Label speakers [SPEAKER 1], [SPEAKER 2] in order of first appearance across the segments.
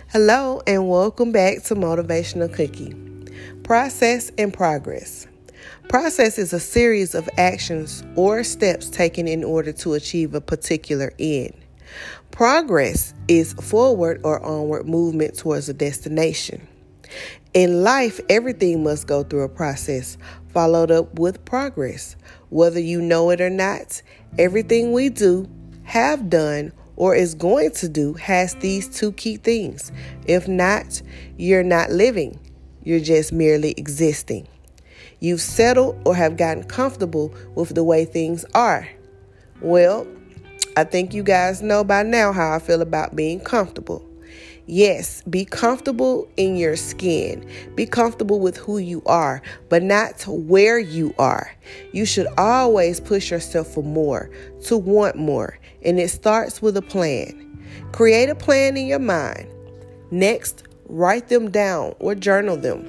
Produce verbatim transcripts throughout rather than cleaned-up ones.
[SPEAKER 1] Hello and welcome back to Motivational Cookie. Process and progress. Process is a series of actions or steps taken in order to achieve a particular end. Progress is forward or onward movement towards a destination. In life, everything must go through a process, followed up with progress. Whether you know it or not, everything we do, have done, or is going to do has these two key things. If not, you're not living. You're just merely existing. You've settled or have gotten comfortable with the way things are. Well, I think you guys know by now how I feel about being comfortable. Yes, be comfortable in your skin. Be comfortable with who you are, but not where you are. You should always push yourself for more, to want more, and it starts with a plan. Create a plan in your mind. Next, write them down or journal them.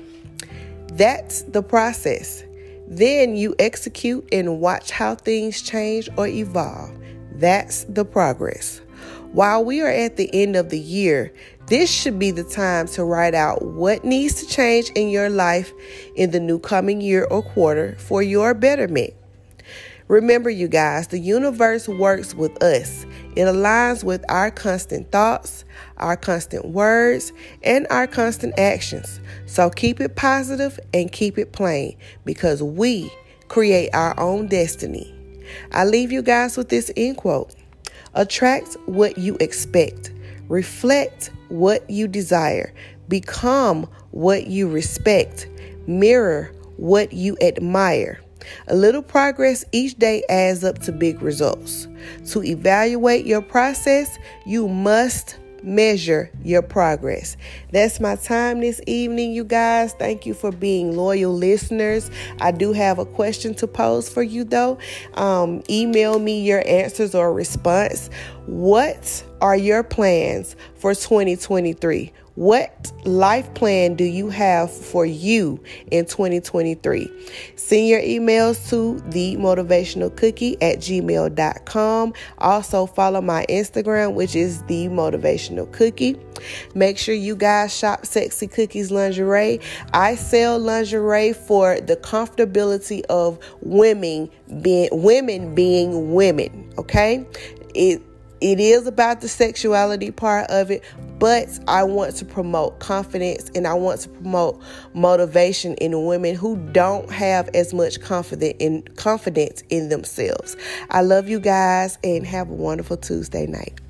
[SPEAKER 1] That's the process. Then you execute and watch how things change or evolve. That's the progress. While we are at the end of the year, this should be the time to write out what needs to change in your life in the new coming year or quarter for your betterment. Remember, you guys, the universe works with us. It aligns with our constant thoughts, our constant words, and our constant actions. So keep it positive and keep it plain because we create our own destiny. I leave you guys with this end quote. Attract what you expect. Reflect what you desire. Become what you respect. Mirror what you admire. A little progress each day adds up to big results. To evaluate your process, you must measure your progress. That's my time this evening, you guys. Thank you for being loyal listeners. I do have a question to pose for you, though. Um, email me your answers or response. What are your plans for twenty twenty-three? What life plan do you have for you in twenty twenty-three? Send your emails to the motivational cookie at gmail dot com. Also follow my Instagram, which is the motivational cookie. Make sure you guys shop Sexy Cookies lingerie. I sell lingerie for the comfortability of women being women being women. Okay, it. It is about the sexuality part of it, but I want to promote confidence and I want to promote motivation in women who don't have as much confidence in confidence in themselves. I love you guys and have a wonderful Tuesday night.